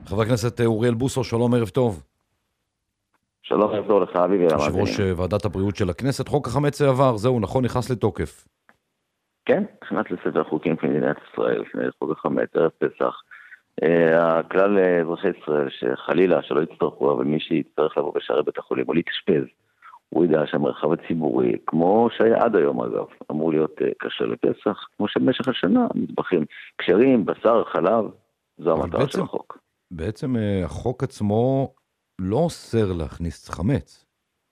חבר הכנסת אוריאל בוסו, שלום, ערב טוב. שלום, ערב טוב לך, אביבי. יושב ראש ועדת הבריאות של הכנסת. חוק החמץ עבר, זהו, נכון, נכנס לתוקף. כן, נכנס לספר החוקים של מדינת ישראל, לפני חוק החמץ, ערב פסח. הכלל אזרחי ישראל, שחלילה, שלא יצטרכו, אבל מי שיצטרך לבוא בשערי בית החולים או להתאשפז, הוא ידע שהמרחב הציבורי, כמו שהיה עד היום אגב, אמור להיות כשר לפסח, כמו שבמשך השנה מטבחים כשרים, בשר, חלב, זו המטרה של החוק. בעצם החוק עצמו לא אוסר להכניס חמץ.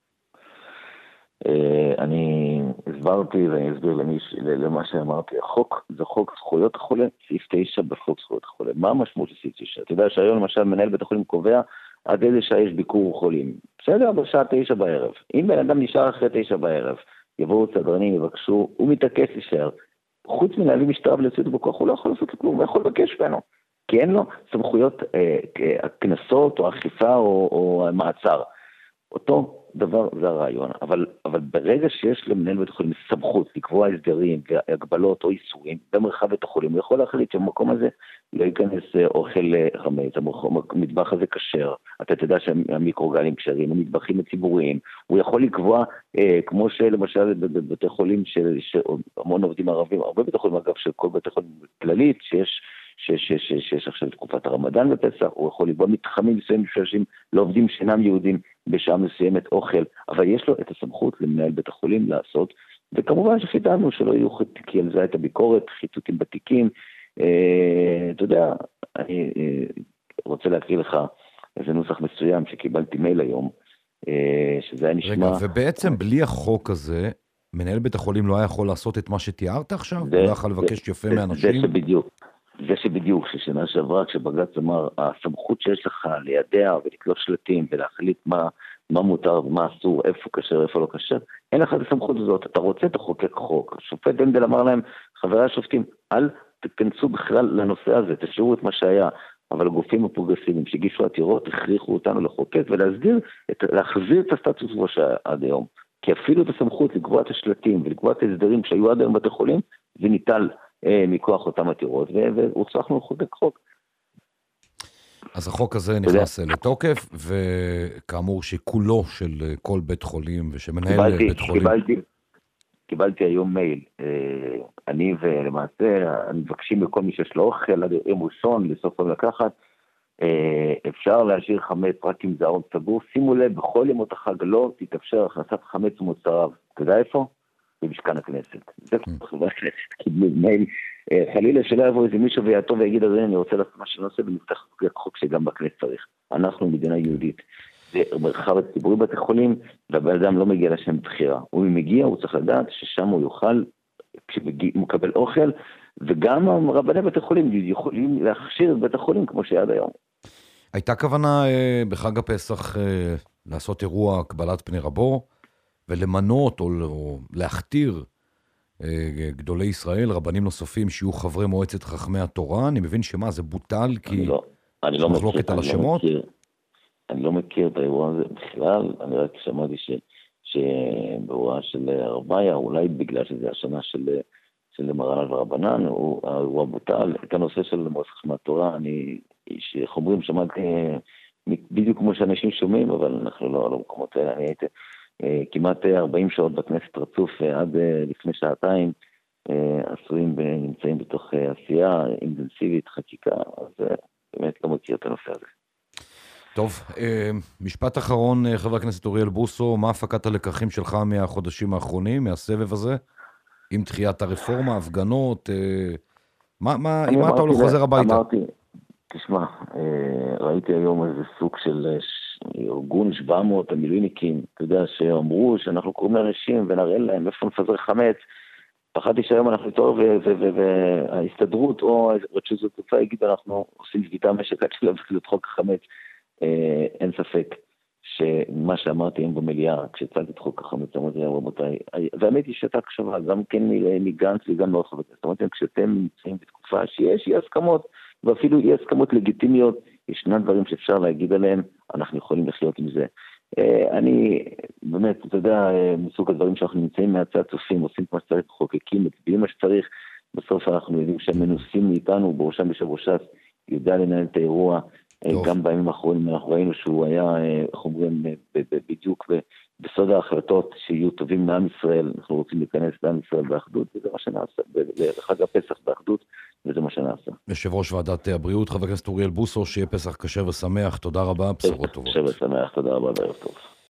אני הסברתי ואני אסביר למה שאמרתי. החוק זה חוק זכויות החולה, סעיף 9 בחוק זכויות החולה. מה המשמעות של סעיף 9? אתה יודע שהיום למשל מנהל בית החולים קובע עד איזה שעה יש ביקור חולים. בסדר, בשעה 9 בערב. אם בן אדם נשאר אחרי 9 בערב, יבואו סדרנים, יבקשו, הוא מתעקש להישאר. חוץ מנהלי משטרה ולציות בכוח, הוא לא יכול לעשות כלום, הוא יכול לבקש ממנו. כי אין לו סמכויות כנסות או אכיפה או מעצר. אותו דבר זה הרעיון, אבל ברגע שיש למנהל בית החולים סמכות לקבוע הסדרים והגבלות או איסורים במרחב בית החולים, הוא יכול להחליט שבמקום הזה לא ייכנס אוכל חמץ, המטבח הזה כשר, אתה תדע שהמיקרוגלים כשרים, המטבחים הציבוריים, הוא יכול לקבוע, כמו שלמשל בבתי חולים שהמון עובדים ערבים, הרבה בית החולים אגב של כל בית החולים כללית, שיש עכשיו תקופת הרמדאן בפסח, הוא יכול לקבוע מתחמים מסוימים שאנשים לא עובדים שאינם יהודים בשעה מסוימת אוכל, אבל יש לו את הסמכות למנהל בית החולים לעשות, וכמובן שחיתנו שלא יהיו כי על זה את הביקורת, חיתותים בתיקים. אתה יודע, אני רוצה להקריא לך איזה נוסח מסוים שקיבלתי מייל היום, שזה היה נשמע... רגע, ובעצם בלי החוק הזה, מנהל בית החולים לא היה יכול לעשות את מה שתיארת עכשיו? הוא לא יכול לבקש יפה מאנשים? זה שבדיוק, ששנה שעברה, כשבג"ץ אמר, הסמכות שיש לך לידע ולקלוט שלטים ולהחליט מה מותר ומה אסור, איפה קשר, איפה לא קשר, אין לך את הסמכות הזאת, אתה רוצה תחוקק חוק. השופט הנדל אמר להם, חברי השופטים, אל תכנסו בכלל לנושא הזה, תשאירו את מה שהיה, אבל הגופים הפרוגרסיביים שהגישו עתירות, הכריחו אותנו לחוקק להחזיר את הסטטוס קוו עד היום, כי אפילו את הסמכות לקבוע את השלטים ולקבוע את ההסדרים שהיו עד היום בתי חולים, זה ניטל מכוח אותם עתירות, והוצלחנו לחוקק חוק. אז החוק הזה נכנס לתוקף, וכאמור שכולו של כל בית חולים, ושמנהל בית חולים... קיבלתי היום מייל, אני ולמעשה, מבקשים לכל מי שיש לו אוכל, עד יום ראשון, לסוף היום לקחת, אפשר להשאיר חמץ רק עם זערון סגור, שימו לב, בכל ימות החג לא תתאפשר הכנסת חמץ ומוצריו. אתה יודע איפה? במשכן הכנסת. זה חברי הכנסת קיבלו מייל, חלילה שלא יבוא איזה מישהו ויעטוב ויגיד, אז אני רוצה לעשות מה שאני עושה, ונפתח חוק שגם בכנסת צריך. אנחנו מדינה יהודית. זה מרחב הציבורי בתי חולים, והבן אדם לא מגיע לשם בחירה. הוא מגיע, הוא צריך לדעת ששם הוא יוכל, כשהוא מקבל אוכל, וגם רבני בתי חולים יכולים להכשיר את בית החולים כמו שהיה עד היום. הייתה כוונה בחג הפסח לעשות אירוע קבלת פני רבו, ולמנות או להכתיר גדולי ישראל, רבנים נוספים שיהיו חברי מועצת חכמי התורה. אני מבין שמה, זה בוטל כי אני לא מחלוקת על השמות? אני לא מכיר את האירוע הזה בכלל, אני רק שמעתי שבאירוע של הרביה, אולי בגלל שזה השנה של מרן ורבנן, האירוע בוטל. את הנושא של מועצת חכמי התורה, שחומרים שמעתי בדיוק כמו שאנשים שומעים, אבל אנחנו לא במקומות האלה. אני הייתי כמעט 40 שעות בכנסת רצוף, עד לפני שעתיים, נמצאים בתוך עשייה אינטנסיבית, חקיקה, אז באמת לא מכיר את הנושא הזה. טוב, משפט אחרון, חבר הכנסת אוריאל בוסו, מה הפקת הלקחים שלך מהחודשים האחרונים, מהסבב הזה, עם דחיית הרפורמה, הפגנות, עם מה אתה הולך חוזר הביתה? תשמע, ראיתי היום איזה סוג של ארגון 700 המילואיניקים, אתה יודע, שאמרו שאנחנו קוראים לאנשים ונראה להם איפה נפזר חמץ, פחדתי שהיום אנחנו איתו וההסתדרות או רשות התעופה יגיד, אנחנו עושים שביתה משק עד שלא יבחלו את חוק החמץ. אין ספק שמה שאמרתי היום במליאה, כשהצלתי את חוק החמץ, אמרתי להם רבותיי, והאמת היא שאתה הקשבה, גם כן מגנץ וגם מאוד חברי כנסת, אמרתי להם, כשאתם נמצאים בתקופה שיש אי הסכמות, ואפילו אי הסכמות לגיטימיות, ישנן דברים שאפשר להגיד עליהם, אנחנו יכולים לחיות עם זה. אני באמת, אתה יודע, מסוג הדברים שאנחנו נמצאים מהצד צופים, עושים כמו שצריך, חוקקים, מצביעים מה שצריך, בסוף אנחנו יודעים שהם מנוסים מאיתנו, בראשם בשב ראשת, יודע לנהל את האירוע, גם בימים האחרונים אנחנו ראינו שהוא היה, איך אומרים, בדיוק בסוד ההחלטות שיהיו טובים לעם ישראל, אנחנו רוצים להיכנס לעם ישראל באחדות, וזה מה שנעשה, לחג הפסח באחדות, וזה מה שנעשה. יושב ראש ועדת הבריאות, חבר הכנסת אוריאל בוסו, שיהיה פסח כשר ושמח, תודה רבה, בשורות טובות. כשר ושמח, תודה רבה, וערב טוב.